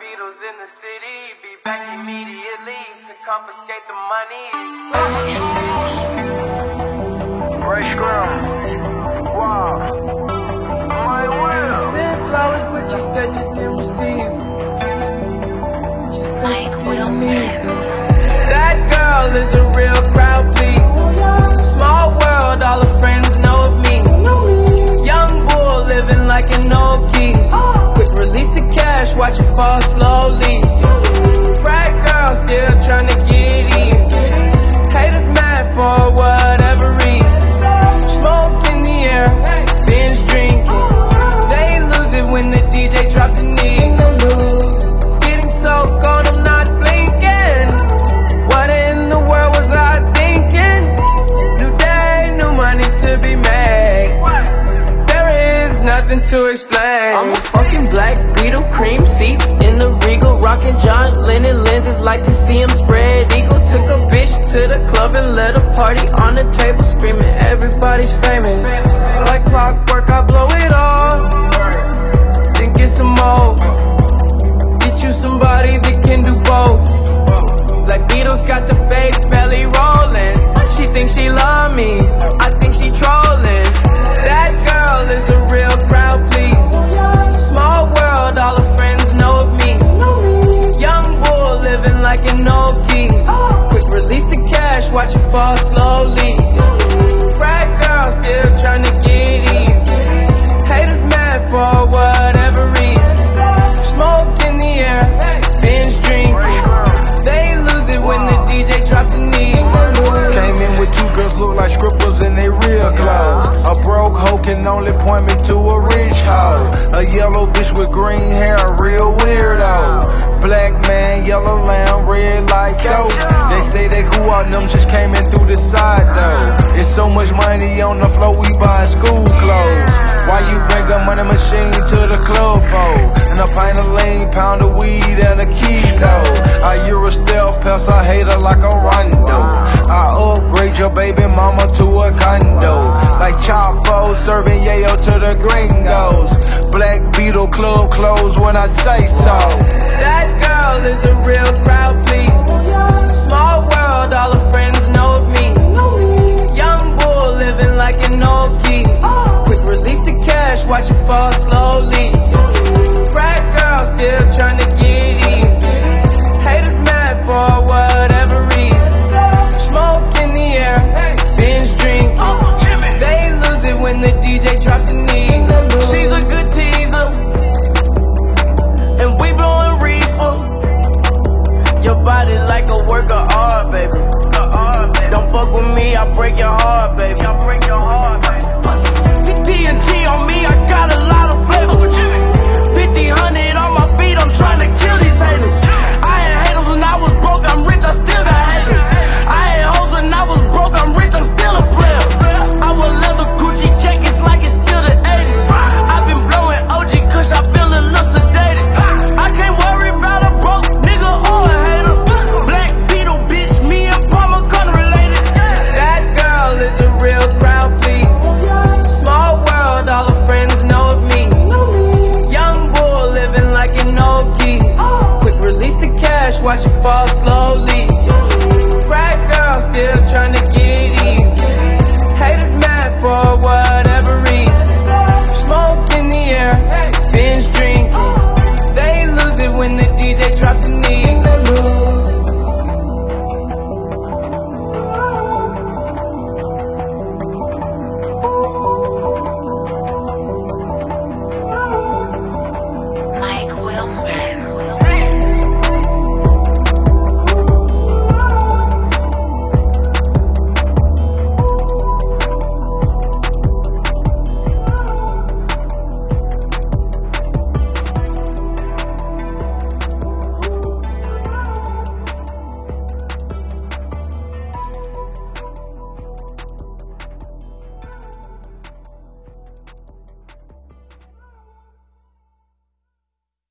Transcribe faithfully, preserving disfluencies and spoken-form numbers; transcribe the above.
Beatles in the city, be back immediately to confiscate the money. Ray Scrum. Wow. My will. Sent flowers, but you said you didn't receive. But you said Mike you Will didn't need them. That girl is a real crowd, please. Small world, all her friends know of me. Young bull living like an old geese. Quick release the cash, watch it fall slowly. Frat girl still trying to get in. Haters mad for whatever reason. Smoke in the air, binge drinking. They lose it when the D J drops the knee. Getting so gone, I'm not blinking. What in the world was I thinking? New day, new money to be made. There is nothing to explain. I'm a fucking black Beetle, cream seats in the Regal, rocking John Lennon lenses, like to see him spread eagle. Took a bitch to the club and let a party on the table, screaming everybody's famous. Like clockwork, I blow it all, then get some more. Get you somebody that can do both. Black Beatles got the bass belly rolling. She thinks she love me, I think she trolling. That girl is a real crowd, please. Small world, all her friends know of me. Young bull living like an old geese. Quick release the cash, watch it fall slowly. Frat girl still trying to get in. Haters mad for whatever reason. Smoke in the air, binge drinking. They lose it when the D J drops the knee. Came in with two girls look like scribbles in they real clothes. A broke hoe can only point me to a rich hoe. A yellow bitch with green hair, a real weirdo. Black man, yellow lamb, red like dope. They say they grew out, them just came in through the side though. It's so much money on the floor, we buying school clothes. Why you bring a money machine to the club for? And a pint of lean, pound of weed, and a kilo. I Euro stealth pest, I hate her like a rondo. I upgrade your baby mama to a condo. Like Chapo, serving yayo to the gringos. Black Beetle club closed when I say so. That girl is a real crowd, please. Small world, all her friends know of me. Young bull living like an old geese. Quick release the cash, watch it fall slowly. Frat girl still trying to get in. Haters mad for whatever reason. Smoke in the air, binge drinking. They lose it when the D J drops the knee. She's a good teaser, and we blowing reefer. Your body like a work of art, baby. Don't fuck with me, I break your heart, baby. T N T on me, I gotta